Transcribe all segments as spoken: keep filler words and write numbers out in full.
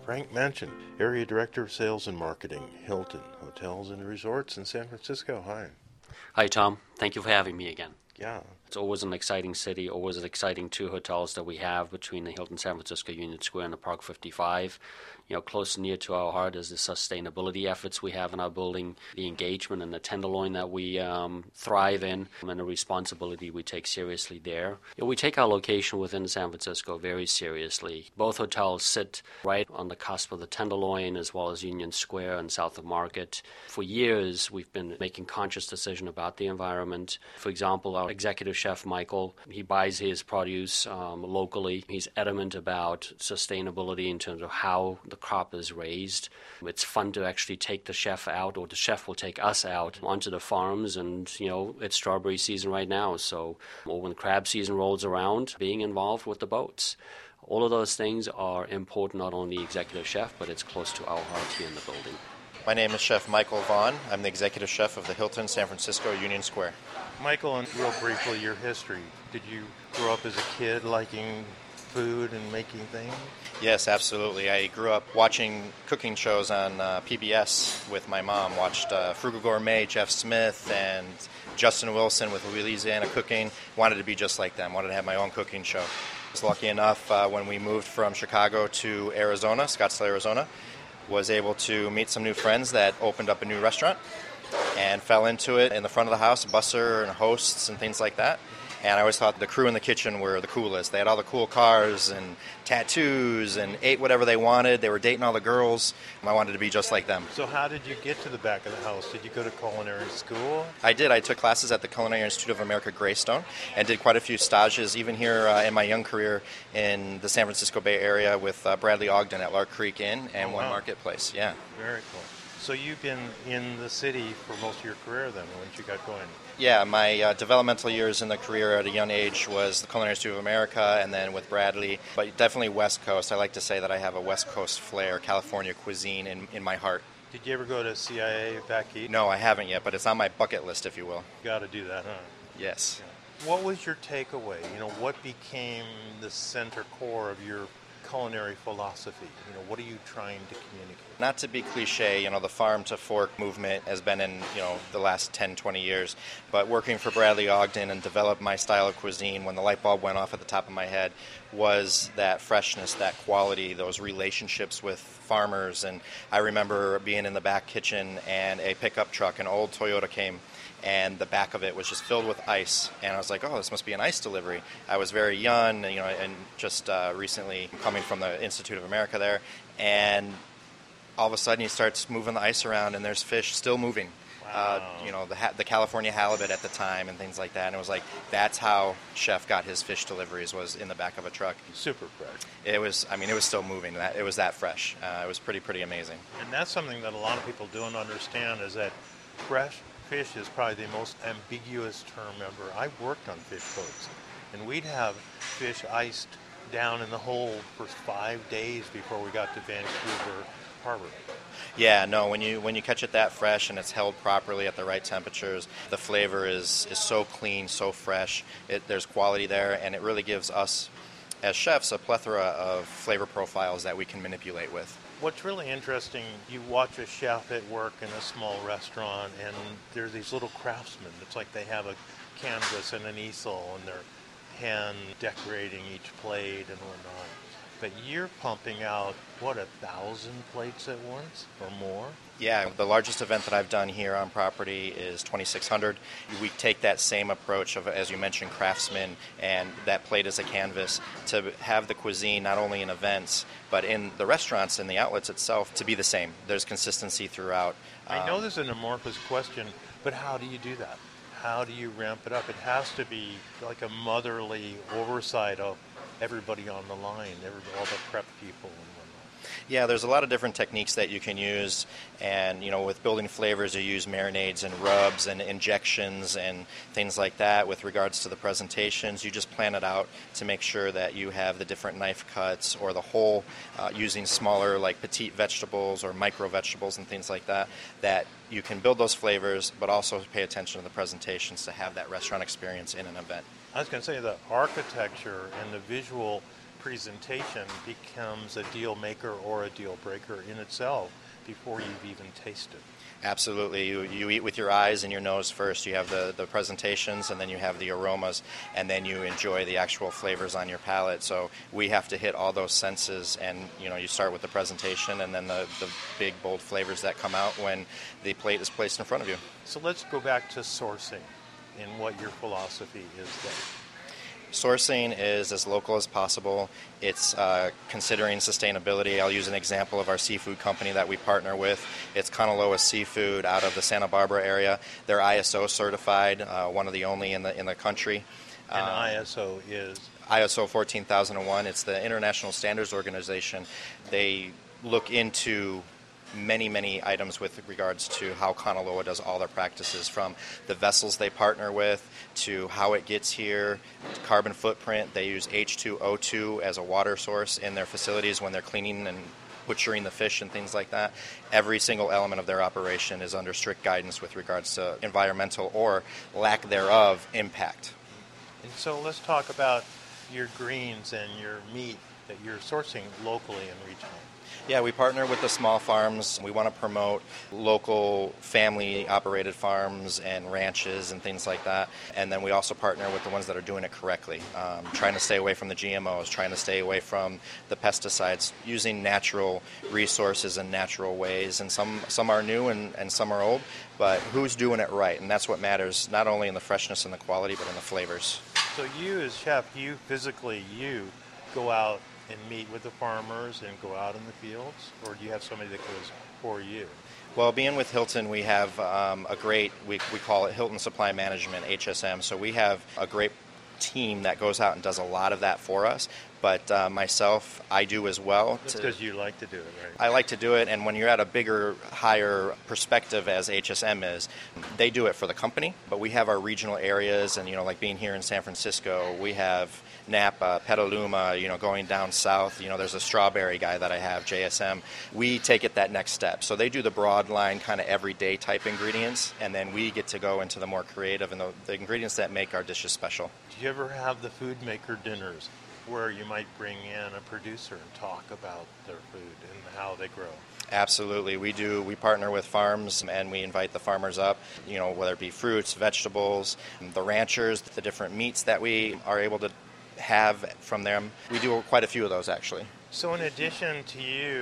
Frank Manchin, Area Director of Sales and Marketing, Hilton Hotels and Resorts in San Francisco. Hi. Hi, Tom. Thank you for having me again. Yeah. It's always an exciting city, always an exciting two hotels that we have between the Hilton San Francisco Union Square and the Park fifty-five. You know, close and near to our heart is the sustainability efforts we have in our building, the engagement and the tenderloin that we um, thrive in, and the responsibility we take seriously there. You know, we take our location within San Francisco very seriously. Both hotels sit right on the cusp of the tenderloin as well as Union Square and South of Market. For years, we've been making conscious decision about the environment. For example, our executive chef, Michael, he buys his produce um, locally. He's adamant about sustainability in terms of how the crop is raised. It's fun to actually take the chef out, or the chef will take us out onto the farms, and, you know, it's strawberry season right now, so or when crab season rolls around, being involved with the boats. All of those things are important, not only the executive chef, but it's close to our heart here in the building. My name is Chef Michael Vaughn. I'm the executive chef of the Hilton San Francisco Union Square. Michael, and real briefly, your history. Did you grow up as a kid liking food and making things? Yes, absolutely. I grew up watching cooking shows on uh, P B S with my mom. Watched uh, Frugal Gourmet, Jeff Smith, and Justin Wilson with Louisiana Cooking. Wanted to be just like them. Wanted to have my own cooking show. I was lucky enough uh, when we moved from Chicago to Arizona, Scottsdale, Arizona, was able to meet some new friends that opened up a new restaurant and fell into it in the front of the house, busser and hosts and things like that. And I always thought the crew in the kitchen were the coolest. They had all the cool cars and tattoos and ate whatever they wanted. They were dating all the girls. I wanted to be just like them. So how did you get to the back of the house? Did you go to culinary school? I did. I took classes at the Culinary Institute of America, Greystone, and did quite a few stages, even here uh, in my young career in the San Francisco Bay Area with uh, Bradley Ogden at Lark Creek Inn and oh, One wow. Marketplace. Yeah. Very cool. So you've been in the city for most of your career then, once you got going? Yeah, my uh, developmental years in the career at a young age was the Culinary Institute of America and then with Bradley, but definitely West Coast. I like to say that I have a West Coast flair, California cuisine in, in my heart. Did you ever go to C I A back east? No, I haven't yet, but it's on my bucket list, if you will. Got to do that, huh? Yes. Yeah. What was your takeaway? You know, what became the center core of your culinary philosophy? You know, what are you trying to communicate? Not to be cliche, you know, the farm to fork movement has been in, you know, the last ten, twenty years, but working for Bradley Ogden and develop my style of cuisine when the light bulb went off at the top of my head was that freshness, that quality, those relationships with farmers. And I remember being in the back kitchen and a pickup truck, an old Toyota came, and the back of it was just filled with ice. And I was like, oh, this must be an ice delivery. I was very young, you know, and just uh, recently coming from the Institute of America there. And all of a sudden he starts moving the ice around and there's fish still moving. Wow. Uh, you know, the ha- the California halibut at the time and things like that. And it was like, that's how Chef got his fish deliveries, was in the back of a truck. Super fresh. It was, I mean, it was still moving. That It was that fresh. Uh, it was pretty, pretty amazing. And that's something that a lot of people don't understand, is that fresh fish is probably the most ambiguous term ever. I worked on fish boats, and we'd have fish iced down in the hole for five days before we got to Vancouver Harbor. Yeah, no, when you when you catch it that fresh and it's held properly at the right temperatures, the flavor is, is so clean, so fresh. It, there's quality there, and it really gives us, as chefs, a plethora of flavor profiles that we can manipulate with. What's really interesting, you watch a chef at work in a small restaurant, and there's these little craftsmen. It's like they have a canvas and an easel, and they're hand decorating each plate and whatnot. But you're pumping out, what, a thousand plates at once or more? Yeah, the largest event that I've done here on property is twenty-six hundred. We take that same approach of, as you mentioned, craftsmen, and that plate is a canvas, to have the cuisine not only in events, but in the restaurants and the outlets itself to be the same. There's consistency throughout. I know this is an amorphous question, but how do you do that? How do you ramp it up? It has to be like a motherly oversight of everybody on the line, every, all the prep people and whatnot. Yeah, there's a lot of different techniques that you can use, and you know, with building flavors, you use marinades and rubs and injections and things like that. With regards to the presentations, you just plan it out to make sure that you have the different knife cuts or the whole, uh, using smaller like petite vegetables or micro vegetables and things like that, that you can build those flavors, but also pay attention to the presentations to have that restaurant experience in an event. I was going to say the architecture and the visual presentation becomes a deal maker or a deal breaker in itself before you've even tasted. Absolutely. You, you eat with your eyes and your nose first. You have the, the presentations, and then you have the aromas, and then you enjoy the actual flavors on your palate. So we have to hit all those senses, and you know, you start with the presentation and then the, the big, bold flavors that come out when the plate is placed in front of you. So let's go back to sourcing and what your philosophy is there. Sourcing is as local as possible. It's uh, considering sustainability. I'll use an example of our seafood company that we partner with. It's Kanaloa Seafood out of the Santa Barbara area. They're I S O certified, uh, one of the only in the in the country. And um, I S O is? I S O fourteen thousand one. It's the International Standards Organization. They look into many, many items with regards to how Kanaloa does all their practices, from the vessels they partner with to how it gets here, carbon footprint. They use H two O two as a water source in their facilities when they're cleaning and butchering the fish and things like that. Every single element of their operation is under strict guidance with regards to environmental or lack thereof impact. And so let's talk about your greens and your meat that you're sourcing locally and regionally. Yeah, we partner with the small farms. We want to promote local family-operated farms and ranches and things like that. And then we also partner with the ones that are doing it correctly, um, trying to stay away from the G M Os, trying to stay away from the pesticides, using natural resources and natural ways. And some, some are new and, and some are old, but who's doing it right? And that's what matters, not only in the freshness and the quality, but in the flavors. So you as chef, you physically, you go out and meet with the farmers and go out in the fields, or do you have somebody that goes for you? Well, being with Hilton, we have um, a great, we, we call it Hilton Supply Management, H S M, so we have a great team that goes out and does a lot of that for us. But uh, myself, I do as well. That's because you like to do it, right? I like to do it, and when you're at a bigger, higher perspective as H S M is, they do it for the company, but we have our regional areas, and, you know, like being here in San Francisco, we have Napa, Petaluma, you know, going down south, you know, there's a strawberry guy that I have, J S M. We take it that next step. So they do the broad line, kind of everyday type ingredients, and then we get to go into the more creative and the, the ingredients that make our dishes special. Do you ever have the food maker dinners where you might bring in a producer and talk about their food and how they grow? Absolutely. We do. We partner with farms, and we invite the farmers up, you know, whether it be fruits, vegetables, the ranchers, the different meats that we are able to have from them. We do quite a few of those, actually. So in addition to you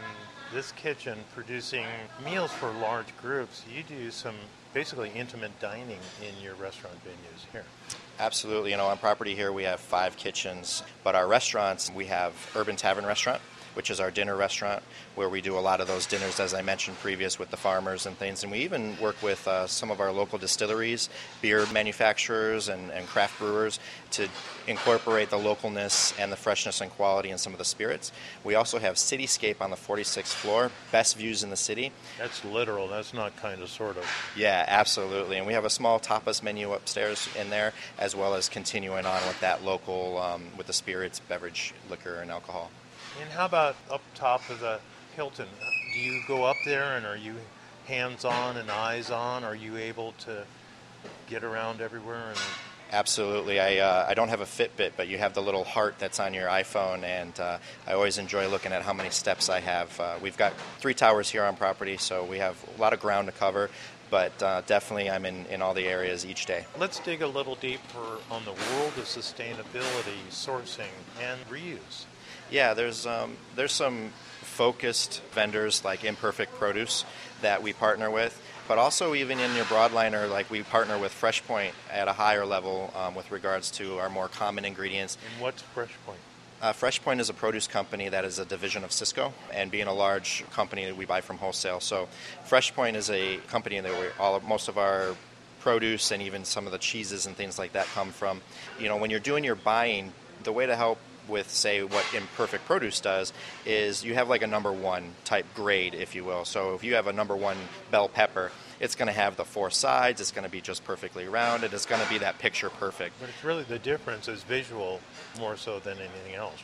in this kitchen producing meals for large groups, you do some basically intimate dining in your restaurant venues here. Absolutely. You know, on property here we have five kitchens, but our restaurants, we have Urban Tavern Restaurant, which is our dinner restaurant, where we do a lot of those dinners, as I mentioned previous, with the farmers and things. And we even work with uh, some of our local distilleries, beer manufacturers, and, and craft brewers to incorporate the localness and the freshness and quality in some of the spirits. We also have Cityscape on the forty-sixth floor, best views in the city. That's literal. That's not kind of, sort of. Yeah, absolutely. And we have a small tapas menu upstairs in there, as well as continuing on with that local, um, with the spirits, beverage, liquor, and alcohol. And how about up top of the Hilton? Do you go up there and are you hands-on and eyes-on? Are you able to get around everywhere? And Absolutely. I uh, I don't have a Fitbit, but you have the little heart that's on your iPhone, and uh, I always enjoy looking at how many steps I have. Uh, we've got three towers here on property, so we have a lot of ground to cover, but uh, definitely I'm in, in all the areas each day. Let's dig a little deeper on the world of sustainability, sourcing, and reuse. Yeah, there's um, there's some focused vendors like Imperfect Produce that we partner with, but also even in your broadliner, like we partner with FreshPoint at a higher level um, with regards to our more common ingredients. And what's FreshPoint? Uh, FreshPoint is a produce company that is a division of Cisco, and being a large company that we buy from wholesale. So FreshPoint is a company that we all most of our produce and even some of the cheeses and things like that come from. You know, when you're doing your buying, the way to help with, say, what Imperfect Produce does is you have like a number one type grade, if you will. So if you have a number one bell pepper, it's going to have the four sides, it's going to be just perfectly rounded, it's going to be that picture perfect. But it's really the difference is visual more so than anything else, right?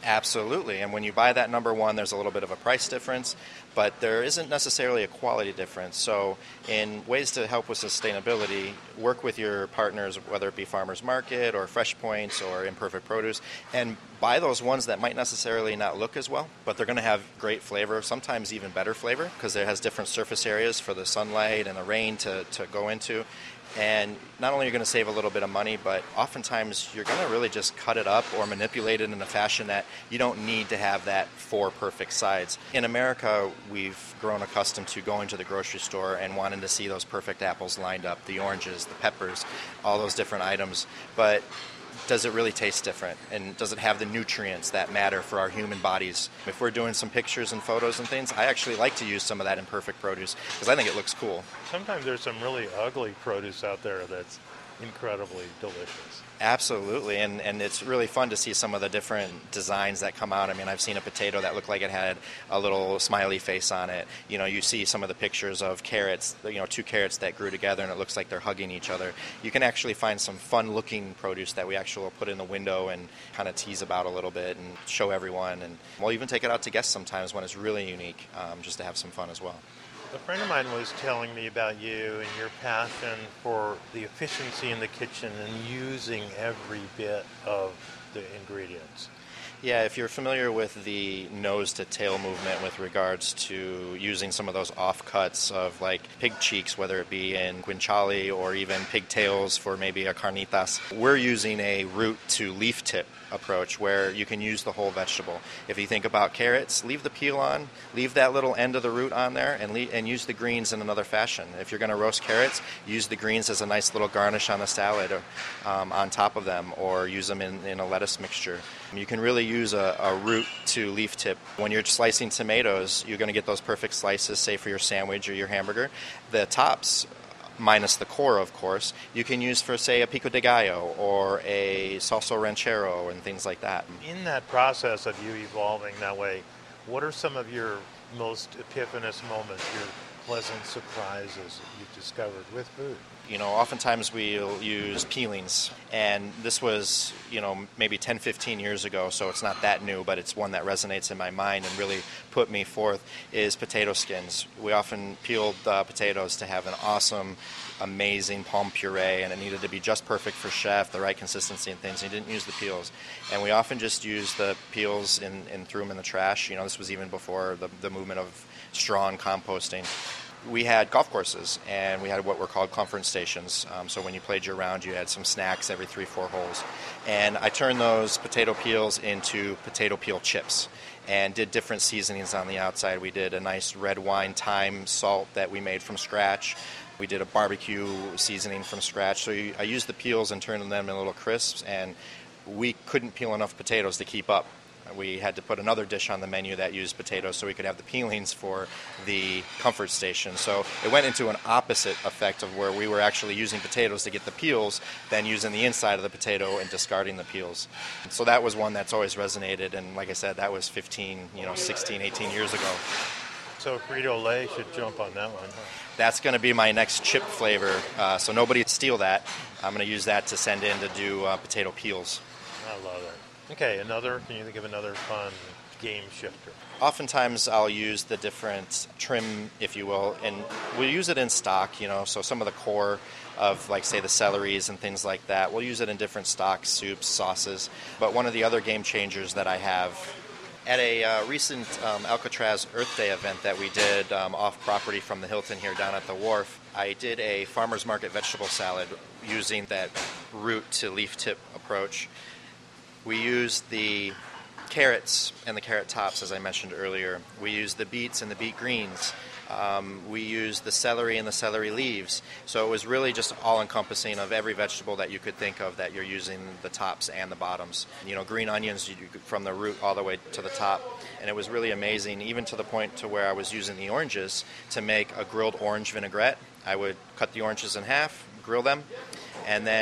Absolutely. And when you buy that number one, there's a little bit of a price difference, but there isn't necessarily a quality difference. So in ways to help with sustainability, work with your partners, whether it be Farmers Market or Fresh Points or Imperfect Produce, and buy those ones that might necessarily not look as well, but they're going to have great flavor, sometimes even better flavor, because it has different surface areas for the sunlight and the rain to, to go into. And not only are you going to save a little bit of money, but oftentimes you're going to really just cut it up or manipulate it in a fashion that you don't need to have that four perfect sides. In America, we've grown accustomed to going to the grocery store and wanting to see those perfect apples lined up, the oranges, the peppers, all those different items. But does it really taste different? And does it have the nutrients that matter for our human bodies? If we're doing some pictures and photos and things, I actually like to use some of that imperfect produce because I think it looks cool. Sometimes there's some really ugly produce out there that's incredibly delicious. Absolutely, and, and it's really fun to see some of the different designs that come out. I mean, I've seen a potato that looked like it had a little smiley face on it. You know, you see some of the pictures of carrots, you know, two carrots that grew together and it looks like they're hugging each other. You can actually find some fun-looking produce that we actually will put in the window and kind of tease about a little bit and show everyone. And we'll even take it out to guests sometimes when it's really unique, um, just to have some fun as well. A friend of mine was telling me about you and your passion for the efficiency in the kitchen and using every bit of the ingredients. Yeah, if you're familiar with the nose-to-tail movement with regards to using some of those offcuts of like pig cheeks, whether it be in guanciale or even pigtails for maybe a carnitas, we're using a root-to-leaf tip approach where you can use the whole vegetable. If you think about carrots, leave the peel on, leave that little end of the root on there, and, le- and use the greens in another fashion. If you're going to roast carrots, use the greens as a nice little garnish on the salad or um, on top of them, or use them in, in a lettuce mixture. You can really use a, a root to leaf tip. When you're slicing tomatoes, you're going to get those perfect slices, say for your sandwich or your hamburger. The tops, minus the core, of course, you can use for, say, a pico de gallo or a salsa ranchero and things like that. In that process of you evolving that way, what are some of your most epiphanous moments, your pleasant surprises that you've discovered with food? You know, oftentimes we'll use peelings, and this was, you know, maybe ten, fifteen years ago, so it's not that new, but it's one that resonates in my mind and really put me forth, is potato skins. We often peeled uh, potatoes to have an awesome, amazing palm puree, and it needed to be just perfect for chef, the right consistency and things. And you didn't use the peels. And we often just used the peels and, and threw them in the trash. You know, this was even before the, the movement of straw and composting. We had golf courses, and we had what were called comfort stations. Um, so when you played your round, you had some snacks every three, four holes. And I turned those potato peels into potato peel chips and did different seasonings on the outside. We did a nice red wine thyme salt that we made from scratch. We did a barbecue seasoning from scratch. So you, I used the peels and turned them into little crisps, and we couldn't peel enough potatoes to keep up. We had to put another dish on the menu that used potatoes so we could have the peelings for the comfort station. So it went into an opposite effect of where we were actually using potatoes to get the peels, then using the inside of the potato and discarding the peels. So that was one that's always resonated, and like I said, that was fifteen, you know, sixteen, eighteen years ago. So Frito-Lay should jump on that one, huh? That's going to be my next chip flavor, uh, so nobody steal that. I'm going to use that to send in to do uh, potato peels. I love it. Okay, another, can you think of another fun game shifter? Oftentimes I'll use the different trim, if you will, and we'll use it in stock, you know, so some of the core of, like, say, the celeries and things like that, we'll use it in different stocks, soups, sauces. But one of the other game changers that I have, at a uh, recent um, Alcatraz Earth Day event that we did um, off-property from the Hilton here down at the wharf, I did a farmer's market vegetable salad using that root to leaf tip approach. We used the carrots and the carrot tops, as I mentioned earlier. We used the beets and the beet greens. Um, we used the celery and the celery leaves. So it was really just all-encompassing of every vegetable that you could think of that you're using the tops and the bottoms. You know, green onions you, from the root all the way to the top. And it was really amazing, even to the point to where I was using the oranges to make a grilled orange vinaigrette. I would cut the oranges in half, grill them, and then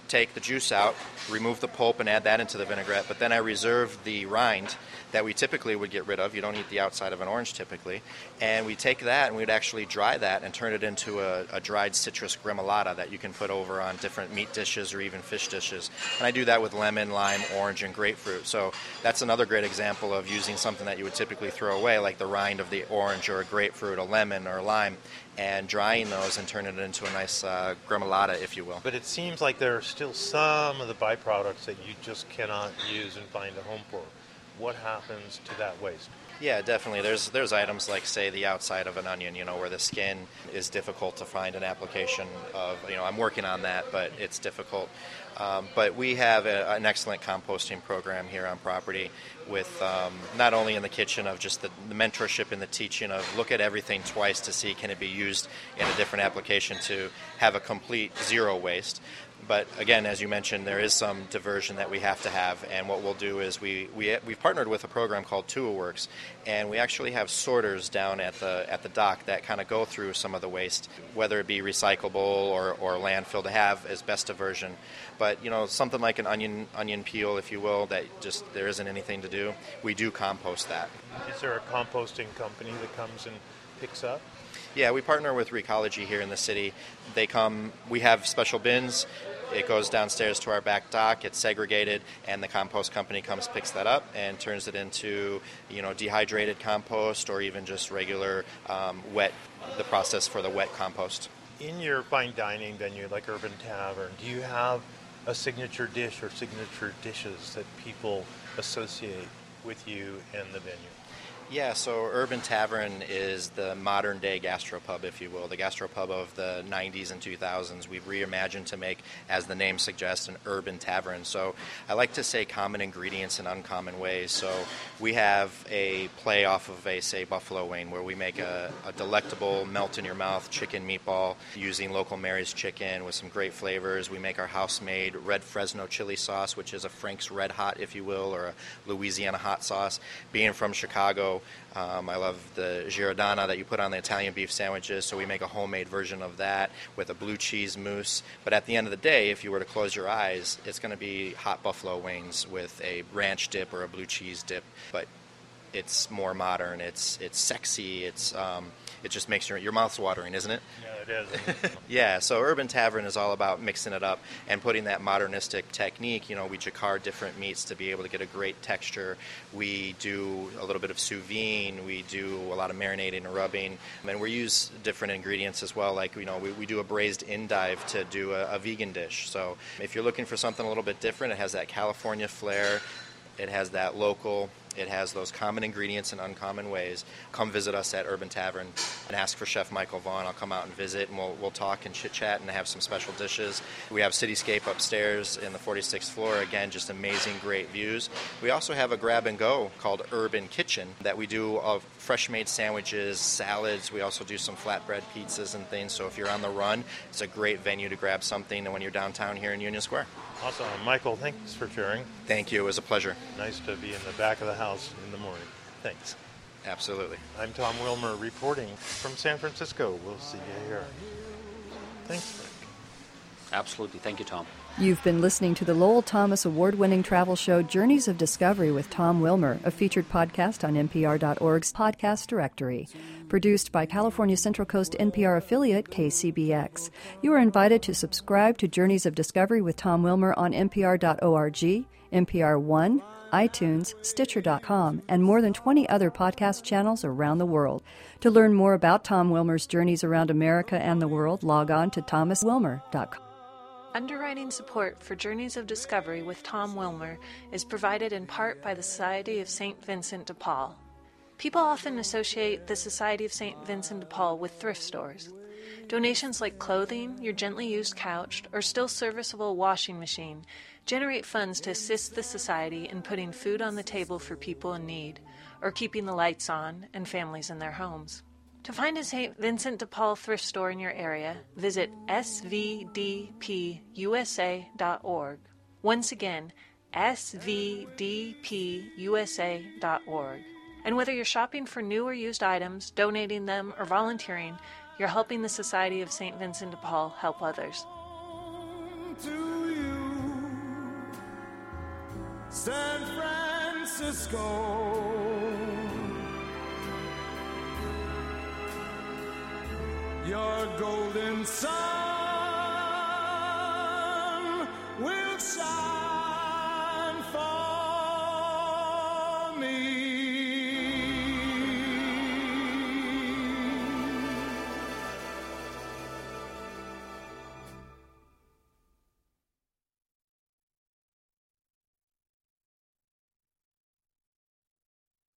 take the juice out, remove the pulp, and add that into the vinaigrette. But then I reserve the rind that we typically would get rid of. You don't eat the outside of an orange typically. And we take that and we'd actually dry that and turn it into a, a dried citrus gremolata that you can put over on different meat dishes or even fish dishes. And I do that with lemon, lime, orange, and grapefruit. So that's another great example of using something that you would typically throw away, like the rind of the orange or a grapefruit, a lemon or lime, and drying those and turning it into a nice uh, gremolata, if you will. But it seems like there are still some of the byproducts that you just cannot use and find a home for. What happens to that waste? Yeah, definitely. There's there's items like, say, the outside of an onion, you know, where the skin is difficult to find an application of. You know, I'm working on that, but it's difficult. Um, but we have a, an excellent composting program here on property with um, not only in the kitchen of just the, the mentorship and the teaching of look at everything twice to see can it be used in a different application to have a complete zero waste. But again, as you mentioned, there is some diversion that we have to have, and what we'll do is we, we, we've partnered with a program called Tua Works, and we actually have sorters down at the at the dock that kind of go through some of the waste, whether it be recyclable or, or landfill, to have as best diversion. But, you know, something like an onion onion peel, if you will, that just there isn't anything to do, we do compost that. Is there a composting company that comes and picks up? Yeah, we partner with Recology here in the city. They come, we have special bins. It goes downstairs to our back dock, it's segregated, and the compost company comes, picks that up, and turns it into, you know, dehydrated compost or even just regular um, wet, the process for the wet compost. In your fine dining venue like Urban Tavern, do you have a signature dish or signature dishes that people associate with you and the venue? Yeah, so Urban Tavern is the modern-day gastropub, if you will, the gastropub of the nineties and two thousands. We've reimagined to make, as the name suggests, an urban tavern. So I like to say common ingredients in uncommon ways. So we have a play off of a, say, buffalo wing, where we make a, a delectable melt-in-your-mouth chicken meatball using local Mary's chicken with some great flavors. We make our house-made red Fresno chili sauce, which is a Frank's Red Hot, if you will, or a Louisiana hot sauce. Being from Chicago, Um, I love the Giordana that you put on the Italian beef sandwiches, so we make a homemade version of that with a blue cheese mousse. But at the end of the day, if you were to close your eyes, it's going to be hot buffalo wings with a ranch dip or a blue cheese dip. But it's more modern. It's it's sexy. It's um, it just makes your your mouth's watering, isn't it? Yeah, it is. Yeah, so Urban Tavern is all about mixing it up and putting that modernistic technique. You know, we jacquard different meats to be able to get a great texture. We do a little bit of sous vide. We do a lot of marinating and rubbing. And we use different ingredients as well. Like, you know, we, we do a braised endive to do a, a vegan dish. So if you're looking for something a little bit different, it has that California flair. It has that local. It has those common ingredients in uncommon ways. Come visit us at Urban Tavern and ask for Chef Michael Vaughn. I'll come out and visit, and we'll we'll talk and chit-chat and have some special dishes. We have Cityscape upstairs in the forty-sixth floor. Again, just amazing, great views. We also have a grab-and-go called Urban Kitchen that we do of fresh-made sandwiches, salads. We also do some flatbread pizzas and things. So if you're on the run, it's a great venue to grab something when you're downtown here in Union Square. Awesome. Michael, thanks for sharing. Thank you. It was a pleasure. Nice to be in the back of the house in the morning. Thanks. Absolutely. I'm Tom Wilmer reporting from San Francisco. We'll see you here. Thanks, Frank. Absolutely. Thank you, Tom. You've been listening to the Lowell Thomas award-winning travel show Journeys of Discovery with Tom Wilmer, a featured podcast on N P R dot org's podcast directory. Produced by California Central Coast N P R affiliate K C B X. You are invited to subscribe to Journeys of Discovery with Tom Wilmer on N P R dot org, N P R One, iTunes, Stitcher dot com, and more than twenty other podcast channels around the world. To learn more about Tom Wilmer's journeys around America and the world, log on to thomas wilmer dot com. Underwriting support for Journeys of Discovery with Tom Wilmer is provided in part by the Society of Saint Vincent de Paul. People often associate the Society of Saint Vincent de Paul with thrift stores. Donations like clothing, your gently used couch, or still serviceable washing machine generate funds to assist the Society in putting food on the table for people in need, or keeping the lights on and families in their homes. To find a Saint Vincent de Paul thrift store in your area, visit s v d p u s a dot org. Once again, s v d p u s a dot org. And whether you're shopping for new or used items, donating them, or volunteering, you're helping the Society of Saint Vincent de Paul help others. To you. San Francisco. Your golden sun will shine for me.